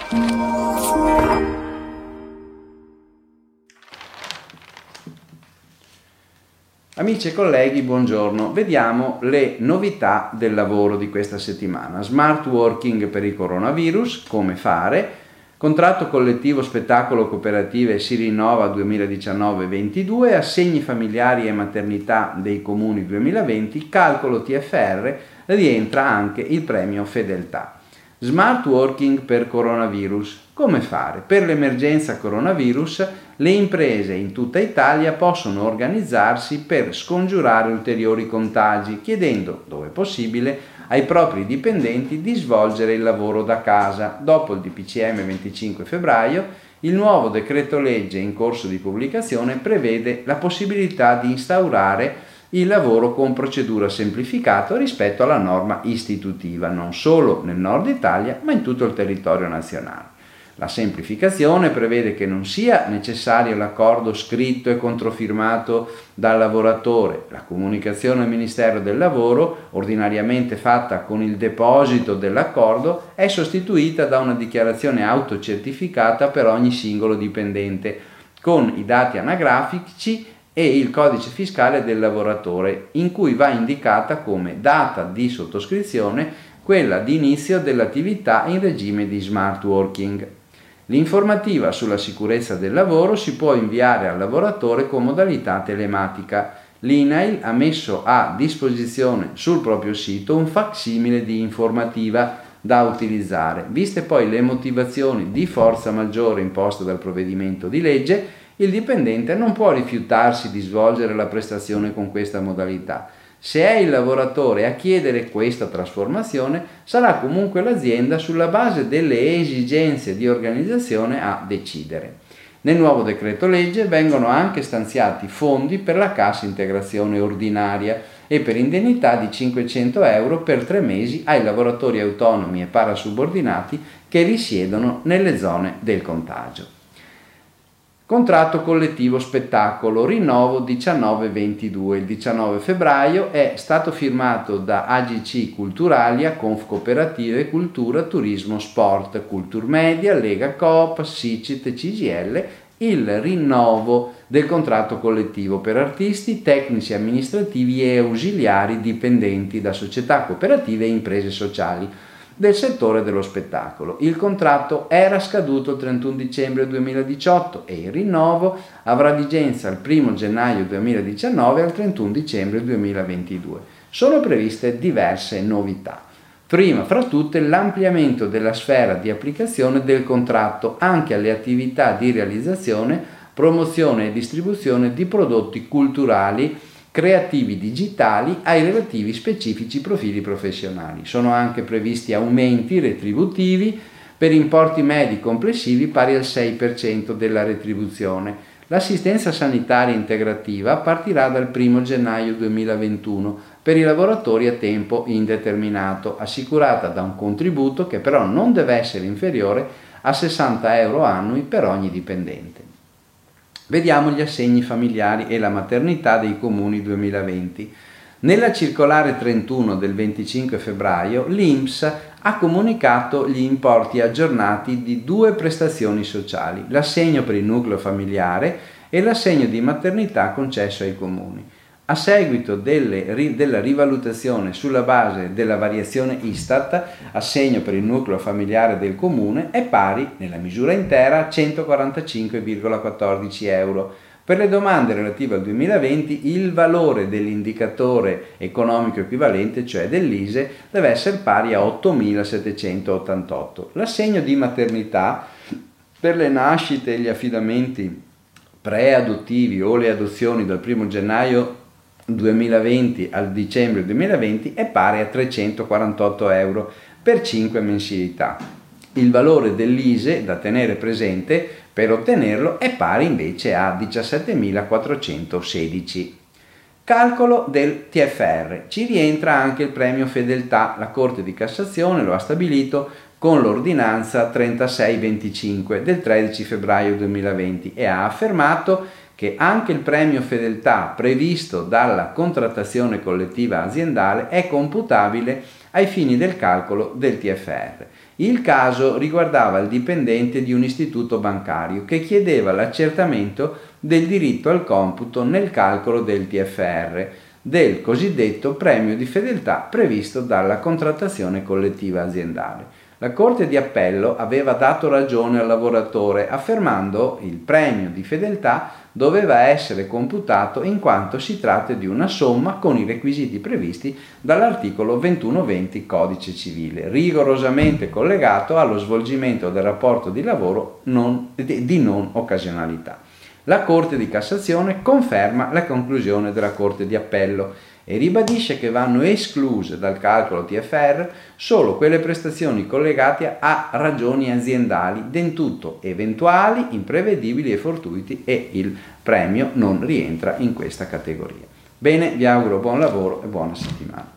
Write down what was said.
Amici e colleghi, buongiorno. Vediamo le novità del lavoro di questa settimana. Smart working per il coronavirus, come fare, contratto collettivo spettacolo cooperative si rinnova 2019-22, assegni familiari e maternità dei comuni 2020, calcolo TFR, rientra anche il premio Fedeltà. Smart working per coronavirus. Come fare? Per l'emergenza coronavirus le imprese in tutta Italia possono organizzarsi per scongiurare ulteriori contagi, chiedendo, dove possibile, ai propri dipendenti di svolgere il lavoro da casa. Dopo il DPCM 25 febbraio, il nuovo decreto legge in corso di pubblicazione prevede la possibilità di instaurare il lavoro con procedura semplificata rispetto alla norma istitutiva, non solo nel nord Italia, ma in tutto il territorio nazionale. La semplificazione prevede che non sia necessario l'accordo scritto e controfirmato dal lavoratore. La comunicazione al Ministero del Lavoro, ordinariamente fatta con il deposito dell'accordo, è sostituita da una dichiarazione autocertificata per ogni singolo dipendente, con i dati anagrafici e il codice fiscale del lavoratore, in cui va indicata come data di sottoscrizione quella di inizio dell'attività in regime di smart working. L'informativa sulla sicurezza del lavoro si può inviare al lavoratore con modalità telematica. L'INAIL ha messo a disposizione sul proprio sito un facsimile di informativa da utilizzare. Viste poi le motivazioni di forza maggiore imposte dal provvedimento di legge, il dipendente non può rifiutarsi di svolgere la prestazione con questa modalità. Se è il lavoratore a chiedere questa trasformazione, sarà comunque l'azienda, sulla base delle esigenze di organizzazione, a decidere. Nel nuovo decreto legge vengono anche stanziati fondi per la cassa integrazione ordinaria e per indennità di 500 euro per 3 mesi ai lavoratori autonomi e parasubordinati che risiedono nelle zone del contagio. Contratto collettivo spettacolo, rinnovo 19-22. Il 19 febbraio è stato firmato da AGC Culturalia, Confcooperative, Cultura, Turismo, Sport, Culturmedia, Lega Coop, SICIT, CGL, il rinnovo del contratto collettivo per artisti, tecnici amministrativi e ausiliari dipendenti da società cooperative e imprese sociali del settore dello spettacolo. Il contratto era scaduto il 31 dicembre 2018 e il rinnovo avrà vigenza il 1 gennaio 2019 al 31 dicembre 2022. Sono previste diverse novità. Prima fra tutte l'ampliamento della sfera di applicazione del contratto anche alle attività di realizzazione, promozione e distribuzione di prodotti culturali creativi digitali ai relativi specifici profili professionali. Sono anche previsti aumenti retributivi per importi medi complessivi pari al 6% della retribuzione. L'assistenza sanitaria integrativa partirà dal 1 gennaio 2021 per i lavoratori a tempo indeterminato, assicurata da un contributo che però non deve essere inferiore a 60 euro annui per ogni dipendente. Vediamo gli assegni familiari e la maternità dei comuni 2020. Nella circolare 31 del 25 febbraio l'INPS ha comunicato gli importi aggiornati di 2 prestazioni sociali, l'assegno per il nucleo familiare e l'assegno di maternità concesso ai comuni. A seguito della rivalutazione sulla base della variazione Istat, assegno per il nucleo familiare del comune è pari, nella misura intera, a 145,14 euro. Per le domande relative al 2020, il valore dell'indicatore economico equivalente, cioè dell'ISEE, deve essere pari a 8.788. L'assegno di maternità per le nascite e gli affidamenti preadottivi o le adozioni dal 1 gennaio 2020 al dicembre 2020 è pari a 348 euro per 5 mensilità. Il valore dell'ISEE da tenere presente per ottenerlo è pari invece a 17.416. Calcolo del TFR. Ci rientra anche il premio Fedeltà. La Corte di Cassazione lo ha stabilito con l'ordinanza 3625 del 13 febbraio 2020 e ha affermato che anche il premio Fedeltà previsto dalla contrattazione collettiva aziendale è computabile ai fini del calcolo del TFR. Il caso riguardava il dipendente di un istituto bancario che chiedeva l'accertamento del diritto al computo nel calcolo del TFR del cosiddetto premio di fedeltà previsto dalla contrattazione collettiva aziendale. La Corte di Appello aveva dato ragione al lavoratore affermando il premio di fedeltà doveva essere computato in quanto si tratta di una somma con i requisiti previsti dall'articolo 2120 Codice Civile, rigorosamente collegato allo svolgimento del rapporto di lavoro di non occasionalità. La Corte di Cassazione conferma la conclusione della Corte di Appello e ribadisce che vanno escluse dal calcolo TFR solo quelle prestazioni collegate a ragioni aziendali, del tutto eventuali, imprevedibili e fortuiti, e il premio non rientra in questa categoria. Bene, vi auguro buon lavoro e buona settimana.